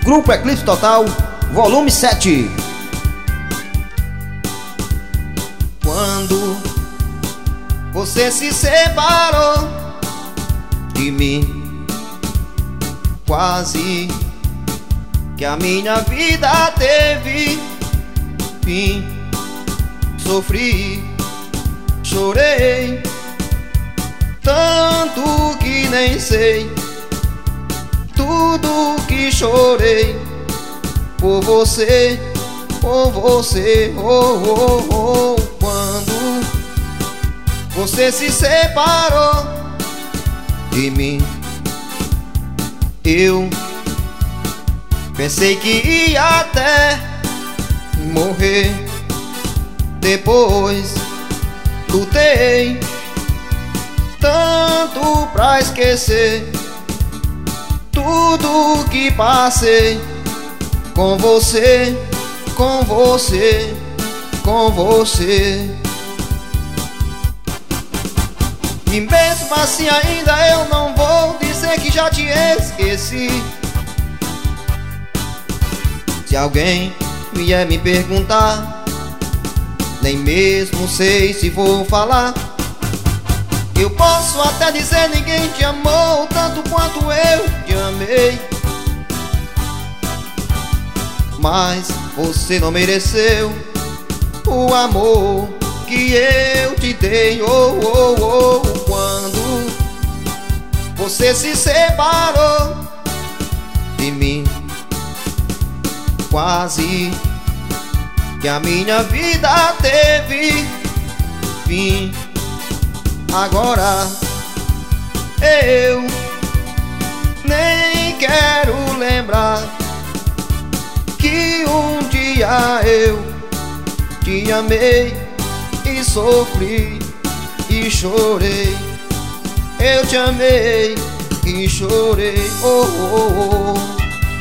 Grupo Eclipse Total, volume 7. Quando você se separou de mim, quase que a minha vida teve fim. Sofri, chorei, tanto que nem sei tudo que chorei por você, por você. Oh, oh, oh. Quando você se separou de mim, eu pensei que ia até morrer. Depois lutei tanto pra esquecer tudo que passei com você, com você, com você. E mesmo assim ainda eu não vou dizer que já te esqueci. Se alguém vier me perguntar, nem mesmo sei se vou falar. Eu posso até dizer ninguém te amou tanto quanto eu te amei, mas você não mereceu o amor que eu te dei. Oh, oh, oh. Quando você se separou de mim, quase que a minha vida teve fim. Agora eu nem quero lembrar que um dia eu te amei e sofri e chorei. Eu te amei e chorei. Oh, oh, oh.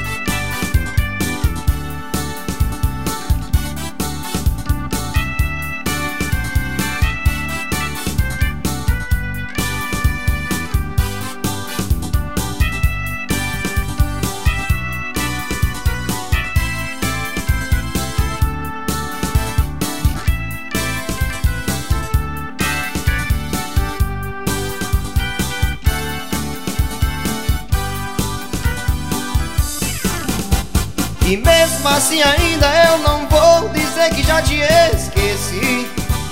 E mesmo assim ainda eu não vou dizer que já te esqueci.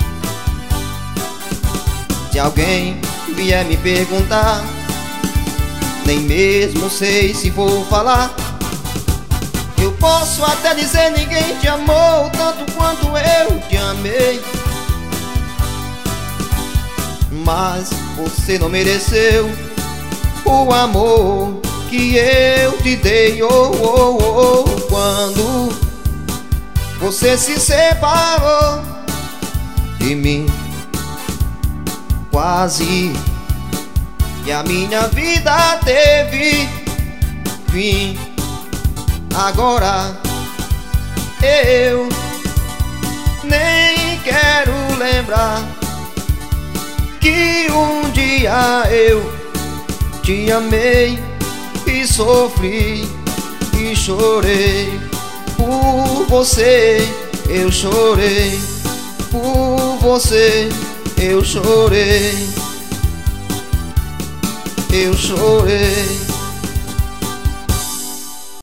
Se alguém vier me perguntar, nem mesmo sei se vou falar. Eu posso até dizer ninguém te amou tanto quanto eu te amei, mas você não mereceu o amor que eu te dei. Oh, oh, oh. Quando você se separou de mim, quase que a minha vida teve fim. Agora eu nem quero lembrar que um dia eu te amei e sofri e chorei por você. Eu chorei por você. Eu chorei. Eu chorei.